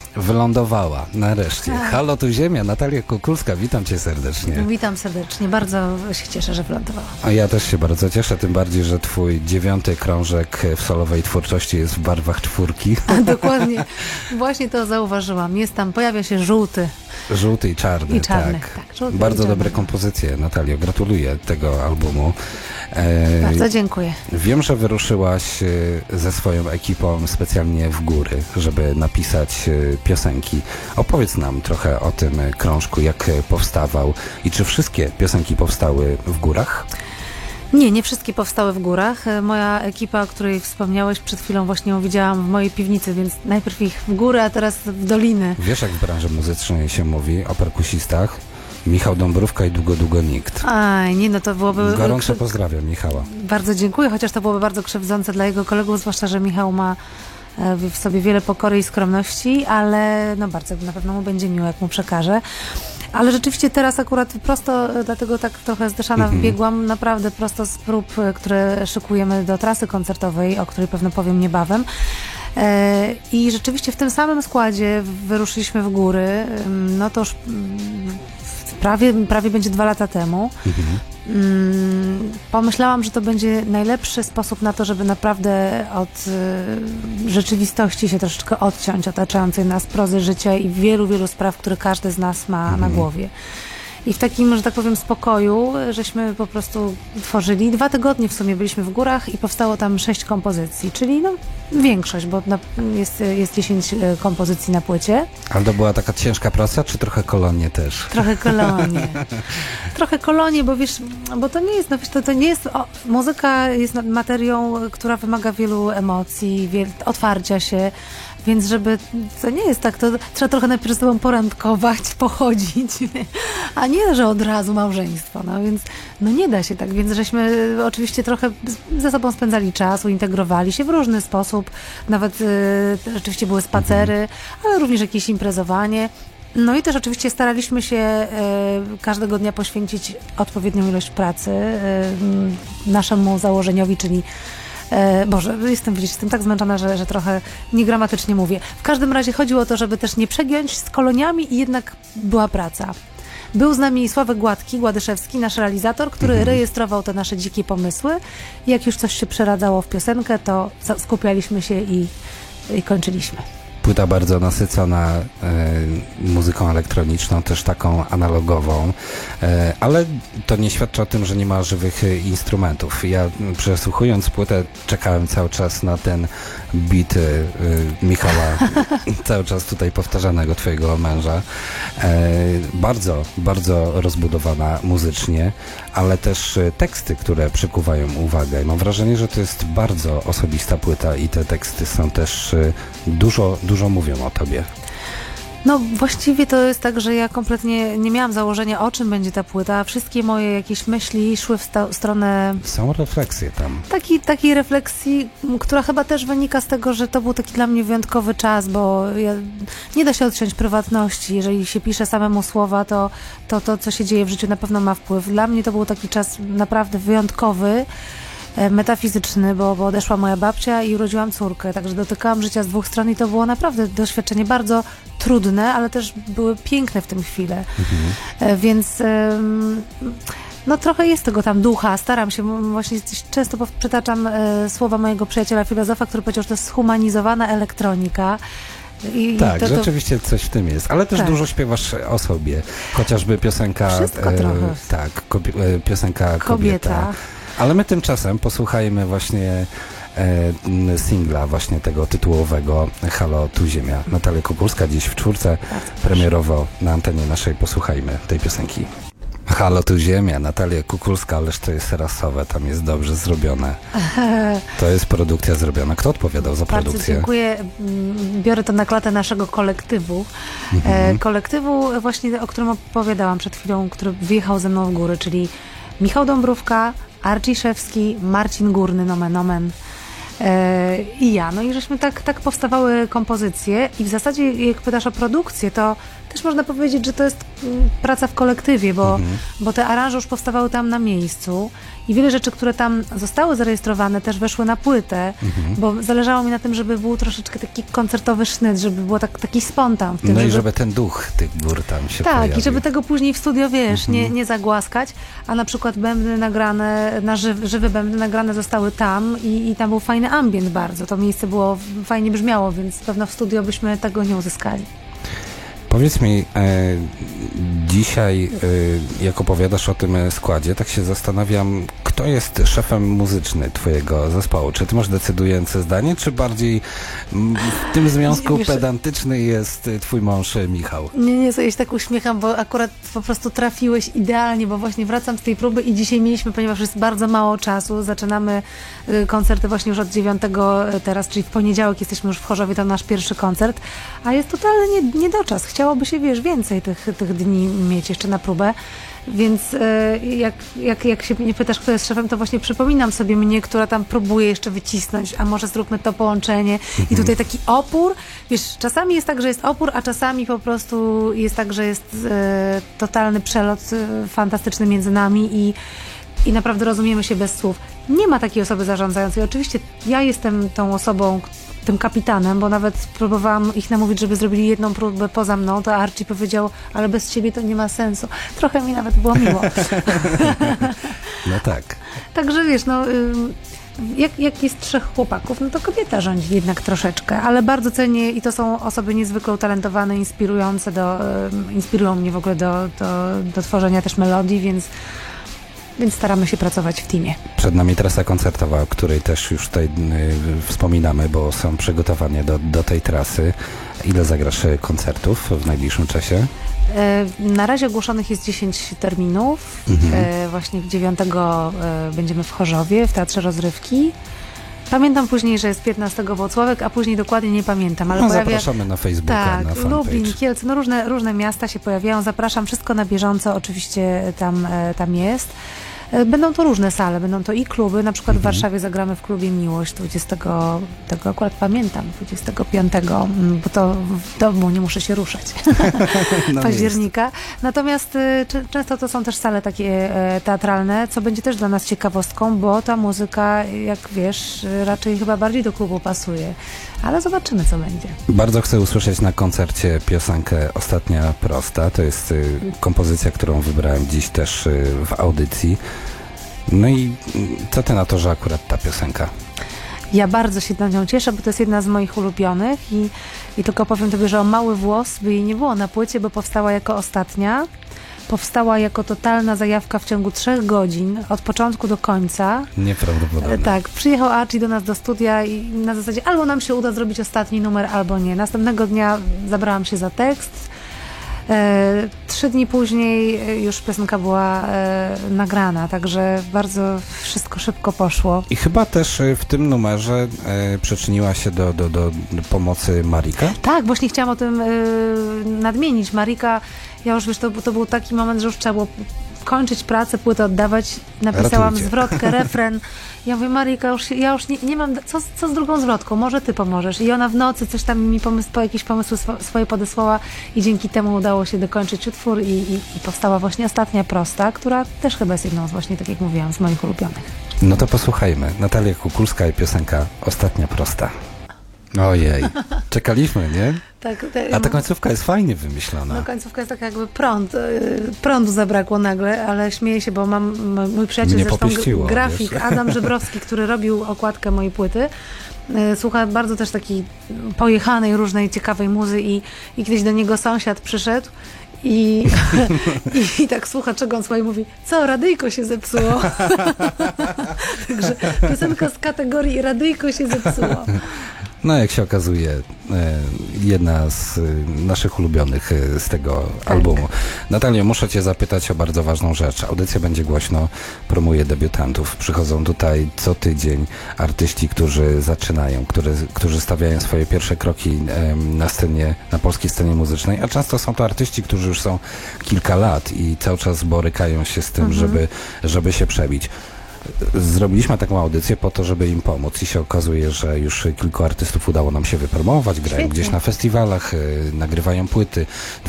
Wylądowała, nareszcie. Halo, tu Ziemia, Natalia Kukulska, witam cię serdecznie. Witam serdecznie, bardzo się cieszę, że wylądowała. A ja też się bardzo cieszę, tym bardziej, że twój 9. krążek w solowej twórczości jest w barwach 4. Dokładnie, właśnie to zauważyłam. Jest tam, pojawia się żółty. Żółty i czarny, I czarny, tak. żółty Bardzo i czarny. dobre kompozycje, Natalio, gratuluję tego albumu. Bardzo dziękuję. Wiem, że wyruszyłaś ze swoją ekipą specjalnie w góry, żeby napisać piosenki. Opowiedz nam trochę o tym krążku, jak powstawał i czy wszystkie piosenki powstały w górach? Nie wszystkie powstały w górach. Moja ekipa, o której wspomniałeś przed chwilą, właśnie ją widziałam w mojej piwnicy, więc najpierw ich w górę, a teraz w doliny. Wiesz, jak w branży muzycznej się mówi o perkusistach? Michał Dąbrówka i długo nikt. Aj, nie, no to byłoby... Gorąco pozdrawiam Michała. Bardzo dziękuję, chociaż to byłoby bardzo krzywdzące dla jego kolegów, zwłaszcza, że Michał ma w sobie wiele pokory i skromności, ale no bardzo na pewno mu będzie miło, jak mu przekażę. Ale rzeczywiście teraz akurat prosto, dlatego tak trochę zdeszana wbiegłam, naprawdę prosto z prób, które szykujemy do trasy koncertowej, o której pewno powiem niebawem. I rzeczywiście w tym samym składzie wyruszyliśmy w góry, no to już prawie będzie 2 lata temu. Pomyślałam, że to będzie najlepszy sposób na to, żeby naprawdę od rzeczywistości się troszeczkę odciąć, otaczającej nas prozy życia i wielu spraw, które każdy z nas ma na głowie. I w takim, że tak powiem, spokoju, żeśmy po prostu tworzyli. 2 tygodnie w sumie byliśmy w górach i powstało tam 6 kompozycji, czyli no większość, bo jest 10 kompozycji na płycie. Ale to była taka ciężka praca, czy trochę kolonie też? Trochę kolonie. Trochę kolonie, bo wiesz, bo to nie jest, no wiesz, to nie jest, muzyka jest materią, która wymaga wielu emocji, otwarcia się. Więc żeby, to nie jest tak, to trzeba trochę najpierw z sobą porandkować, pochodzić, a nie, że od razu małżeństwo, no więc no nie da się tak, więc żeśmy oczywiście trochę ze sobą spędzali czas, integrowali się w różny sposób, nawet rzeczywiście były spacery, ale również jakieś imprezowanie. No i też oczywiście staraliśmy się każdego dnia poświęcić odpowiednią ilość pracy naszemu założeniowi, czyli Boże, jestem tak zmęczona, że trochę niegramatycznie mówię. W każdym razie chodziło o to, żeby też nie przegiąć z koloniami i jednak była praca. Był z nami Sławek Gładyszewski, nasz realizator, który rejestrował te nasze dzikie pomysły. I jak już coś się przeradzało w piosenkę, to skupialiśmy się i kończyliśmy. Płyta bardzo nasycona muzyką elektroniczną, też taką analogową, ale to nie świadczy o tym, że nie ma żywych instrumentów. Ja przesłuchując płytę czekałem cały czas na ten beat Michała, cały czas tutaj powtarzanego, twojego męża. Bardzo rozbudowana muzycznie, ale też teksty, które przykuwają uwagę. Mam wrażenie, że to jest bardzo osobista płyta i te teksty są też dużo mówią o tobie. No właściwie to jest tak, że ja kompletnie nie miałam założenia, o czym będzie ta płyta. Wszystkie moje jakieś myśli szły w stronę... Są refleksje tam. Takiej refleksji, która chyba też wynika z tego, że to był taki dla mnie wyjątkowy czas, bo nie da się odciąć prywatności. Jeżeli się pisze samemu słowa, to co się dzieje w życiu na pewno ma wpływ. Dla mnie to był taki czas naprawdę wyjątkowy, metafizyczny, bo odeszła moja babcia i urodziłam córkę, także dotykałam życia z 2 stron i to było naprawdę doświadczenie bardzo trudne, ale też były piękne w tym chwile. Więc no trochę jest tego tam ducha, staram się, właśnie często przytaczam słowa mojego przyjaciela filozofa, który powiedział, że to jest zhumanizowana elektronika. Tak, rzeczywiście coś w tym jest, ale też dużo śpiewasz o sobie, chociażby piosenka... Wszystko trochę. Tak, piosenka Kobieta. Ale my tymczasem posłuchajmy właśnie singla właśnie tego tytułowego Halo, tu Ziemia. Natalia Kukulska dziś w 4 premierowo na antenie naszej. Posłuchajmy tej piosenki. Halo, tu Ziemia, Natalia Kukulska, ależ to jest rasowe, tam jest dobrze zrobione. To jest produkcja zrobiona. Kto odpowiadał za produkcję? Bardzo dziękuję. Biorę to na klatę naszego kolektywu. Kolektywu właśnie, o którym opowiadałam przed chwilą, który wjechał ze mną w góry, czyli Michał Dąbrówka, Arciszewski, Marcin Górny, nomen omen, i ja. No i żeśmy tak powstawały kompozycje i w zasadzie jak pytasz o produkcję, to też można powiedzieć, że to jest praca w kolektywie, bo te aranże już powstawały tam na miejscu i wiele rzeczy, które tam zostały zarejestrowane, też weszły na płytę, bo zależało mi na tym, żeby był troszeczkę taki koncertowy sznyt, żeby było taki spontan w tym. No i żeby ten duch tych gór tam się pojawił. Tak, i żeby tego później w studio, wiesz, nie zagłaskać, a na przykład bębny nagrane, żywe bębny nagrane zostały tam i tam był fajny ambient bardzo. To miejsce było, fajnie brzmiało, więc pewno w studio byśmy tego nie uzyskali. Powiedz mi, dzisiaj jak opowiadasz o tym składzie, tak się zastanawiam, kto jest szefem muzyczny twojego zespołu? Czy ty masz decydujące zdanie, czy bardziej w tym związku pedantyczny jest twój mąż Michał? Nie, ja się tak uśmiecham, bo akurat po prostu trafiłeś idealnie, bo właśnie wracam z tej próby i dzisiaj mieliśmy, ponieważ jest bardzo mało czasu, zaczynamy koncerty właśnie już od 9 teraz, czyli w poniedziałek jesteśmy już w Chorzowie, to nasz pierwszy koncert, a jest totalny niedoczas. Chciałoby się, wiesz, więcej tych dni mieć jeszcze na próbę, więc jak się mnie pytasz, kto jest szefem, to właśnie przypominam sobie mnie, która tam próbuje jeszcze wycisnąć, a może zróbmy to połączenie i tutaj taki opór, wiesz, czasami jest tak, że jest opór, a czasami po prostu jest tak, że jest totalny przelot fantastyczny między nami i naprawdę rozumiemy się bez słów. Nie ma takiej osoby zarządzającej. Oczywiście ja jestem tą osobą, tym kapitanem, bo nawet próbowałam ich namówić, żeby zrobili jedną próbę poza mną, to Archie powiedział, ale bez ciebie to nie ma sensu. Trochę mi nawet było miło. No tak. Także wiesz, no jak jest 3 chłopaków, no to kobieta rządzi jednak troszeczkę, ale bardzo cenię i to są osoby niezwykle utalentowane, inspirujące, inspirują mnie w ogóle do tworzenia też melodii, więc staramy się pracować w teamie. Przed nami trasa koncertowa, o której też już tutaj wspominamy, bo są przygotowania do tej trasy. Ile zagrasz koncertów w najbliższym czasie? Na razie ogłoszonych jest 10 terminów. Właśnie 9 będziemy w Chorzowie, w Teatrze Rozrywki. Pamiętam później, że jest 15 Włocławek, a później dokładnie nie pamiętam. Ale zapraszamy na Facebooka, tak, na fanpage. Lublin, Kielce, no różne miasta się pojawiają. Zapraszam, wszystko na bieżąco oczywiście tam jest. Będą to różne sale, będą to i kluby, na przykład w Warszawie zagramy w klubie Miłość 20, tego akurat pamiętam, 25, bo to w domu nie muszę się ruszać, października. Natomiast często to są też sale takie teatralne, co będzie też dla nas ciekawostką, bo ta muzyka, jak wiesz, raczej chyba bardziej do klubu pasuje. Ale zobaczymy, co będzie. Bardzo chcę usłyszeć na koncercie piosenkę Ostatnia Prosta. To jest kompozycja, którą wybrałem dziś też w audycji. No i co ty na to, że akurat ta piosenka? Ja bardzo się na nią cieszę, bo to jest jedna z moich ulubionych i tylko powiem tobie, że o mały włos by jej nie było na płycie, bo powstała jako ostatnia. Powstała jako totalna zajawka w ciągu 3 godzin, od początku do końca. Nieprawdopodobne. Tak, przyjechał Archie do nas do studia i na zasadzie albo nam się uda zrobić ostatni numer, albo nie. Następnego dnia zabrałam się za tekst. 3 dni później już piosenka była nagrana, także bardzo wszystko szybko poszło. I chyba też w tym numerze przyczyniła się do pomocy Marika? Tak, właśnie chciałam o tym nadmienić. Marika, ja już wiesz, to był taki moment, że już trzeba było kończyć pracę, płytę oddawać. Napisałam zwrotkę, refren. Ja mówię, Marika, ja już nie mam, co z drugą zwrotką? Może ty pomożesz. I ona w nocy coś tam mi jakieś pomysły swoje podesłała i dzięki temu udało się dokończyć utwór i powstała właśnie Ostatnia Prosta, która też chyba jest jedną z właśnie, tak jak mówiłam, z moich ulubionych. No to posłuchajmy. Natalia Kukulska i piosenka Ostatnia Prosta. Ojej, czekaliśmy, nie? Tak, a ta końcówka jest fajnie wymyślona. No końcówka jest taka jakby prądu zabrakło nagle, ale śmieję się, bo mój przyjaciel, zresztą grafik wiesz? Adam Żebrowski, który robił okładkę mojej płyty, słucha bardzo też takiej pojechanej, różnej, ciekawej muzy i kiedyś do niego sąsiad przyszedł i tak słucha, czego on słucha i mówi, co, radyjko się zepsuło. Także piosenka z kategorii radyjko się zepsuło. No, jak się okazuje, jedna z naszych ulubionych z tego albumu. Natalio, muszę cię zapytać o bardzo ważną rzecz. Audycja Będzie Głośno promuje debiutantów. Przychodzą tutaj co tydzień artyści, którzy zaczynają, którzy stawiają swoje pierwsze kroki na scenie, na polskiej scenie muzycznej, a często są to artyści, którzy już są kilka lat i cały czas borykają się z tym, żeby się przebić. zrobiliśmy taką audycję po to, żeby im pomóc i się okazuje, że już kilku artystów udało nam się wypromować, grają Świetnie. gdzieś na festiwalach, nagrywają płyty.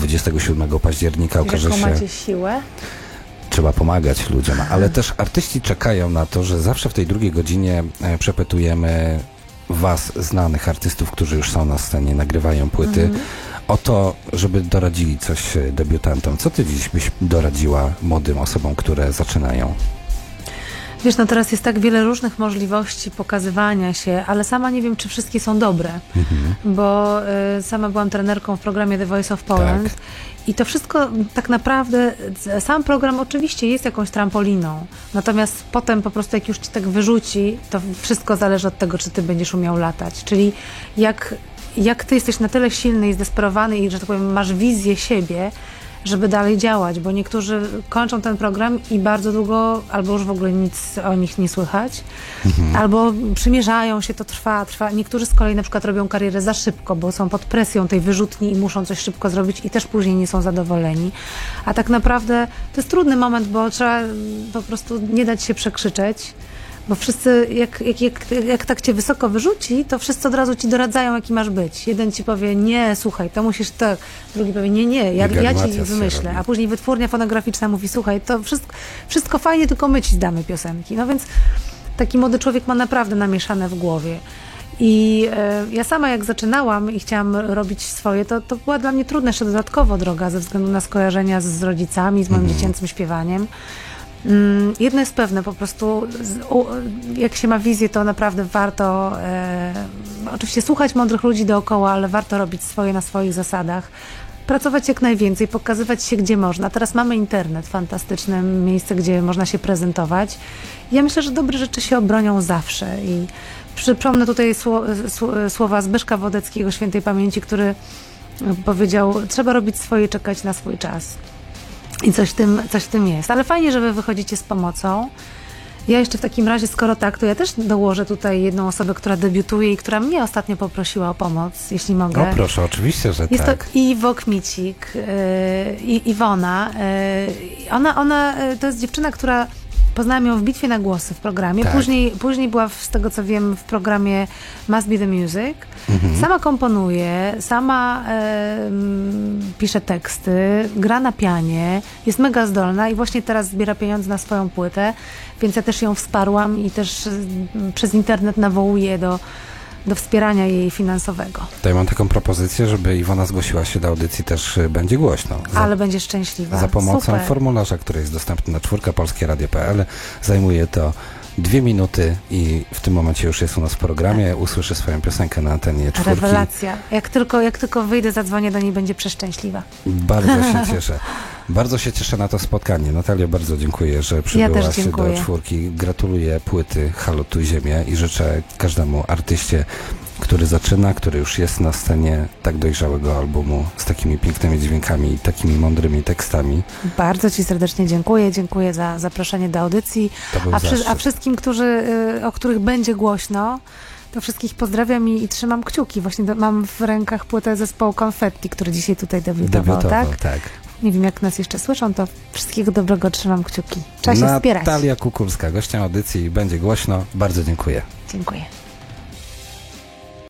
27 października okaże Jaką się... macie siłę? Trzeba pomagać ludziom, ale też artyści czekają na to, że zawsze w tej drugiej godzinie przepytujemy was, znanych artystów, którzy już są na scenie, nagrywają płyty, o to, żeby doradzili coś debiutantom. Co ty dziś byś doradziła młodym osobom, które zaczynają? Wiesz, no teraz jest tak wiele różnych możliwości pokazywania się, ale sama nie wiem, czy wszystkie są dobre, bo sama byłam trenerką w programie The Voice of Poland. Tak. I to wszystko tak naprawdę, sam program oczywiście jest jakąś trampoliną, natomiast potem po prostu jak już ci tak wyrzuci, to wszystko zależy od tego, czy ty będziesz umiał latać. Czyli jak ty jesteś na tyle silny i zdesperowany i, że tak powiem, masz wizję siebie, żeby dalej działać, bo niektórzy kończą ten program i bardzo długo, albo już w ogóle nic o nich nie słychać, albo przymierzają się, to trwa. Niektórzy z kolei na przykład robią karierę za szybko, bo są pod presją tej wyrzutni i muszą coś szybko zrobić i też później nie są zadowoleni. A tak naprawdę to jest trudny moment, bo trzeba po prostu nie dać się przekrzyczeć, bo wszyscy, jak tak cię wysoko wyrzuci, to wszyscy od razu ci doradzają, jaki masz być. Jeden ci powie, nie, słuchaj, to musisz tak. Drugi powie, nie, ja ci wymyślę. A później wytwórnia fonograficzna mówi, słuchaj, to wszystko fajnie, tylko my ci zdamy piosenki. No więc taki młody człowiek ma naprawdę namieszane w głowie. I ja sama jak zaczynałam i chciałam robić swoje, to była dla mnie trudna jeszcze dodatkowo droga ze względu na skojarzenia z rodzicami, z moim dziecięcym śpiewaniem. Jedno jest pewne, po prostu jak się ma wizję, to naprawdę warto oczywiście słuchać mądrych ludzi dookoła, ale warto robić swoje na swoich zasadach, pracować jak najwięcej, pokazywać się gdzie można. Teraz mamy internet, fantastyczne miejsce, gdzie można się prezentować. Ja myślę, że dobre rzeczy się obronią zawsze i przypomnę tutaj słowa Zbyszka Wodeckiego, świętej pamięci, który powiedział, trzeba robić swoje, czekać na swój czas. I coś w tym jest. Ale fajnie, że wy wychodzicie z pomocą. Ja jeszcze w takim razie, skoro tak, to ja też dołożę tutaj jedną osobę, która debiutuje i która mnie ostatnio poprosiła o pomoc, jeśli mogę. No proszę, oczywiście, że jest tak. To Iwo Kmicik, Iwona. Ona to jest dziewczyna, która poznałam ją w Bitwie na głosy w programie. Tak. Później była, z tego co wiem, w programie Must Be The Music. Sama komponuje, sama pisze teksty, gra na pianie, jest mega zdolna i właśnie teraz zbiera pieniądze na swoją płytę, więc ja też ją wsparłam i też przez internet nawołuję do wspierania jej finansowego. Tutaj mam taką propozycję, żeby Iwona zgłosiła się do audycji, też będzie głośno. Ale będzie szczęśliwa. Za pomocą Super. formularza, który jest dostępny na polskieradio.pl. Zajmuje to 2 minuty i w tym momencie już jest u nas w programie. Usłyszy swoją piosenkę na antenie 4. Rewelacja. Jak tylko wyjdę, zadzwonię do niej, będzie przeszczęśliwa. Bardzo się cieszę. Bardzo się cieszę na to spotkanie. Natalia, bardzo dziękuję, że przybyłaś do 4. Gratuluję płyty Halo Tu Ziemia i życzę każdemu artyście, który zaczyna, który już jest na scenie, tak dojrzałego albumu z takimi pięknymi dźwiękami i takimi mądrymi tekstami. Bardzo ci serdecznie dziękuję. Dziękuję za zaproszenie do audycji. A wszystkim, o których będzie głośno, to wszystkich pozdrawiam i trzymam kciuki. Właśnie mam w rękach płytę zespołu Konfetti, który dzisiaj tutaj debiutował, tak? Nie wiem, jak nas jeszcze słyszą, to wszystkiego dobrego, trzymam kciuki. Trzeba się wspierać. Natalia Kukulska, gościem audycji, będzie głośno. Bardzo dziękuję. Dziękuję.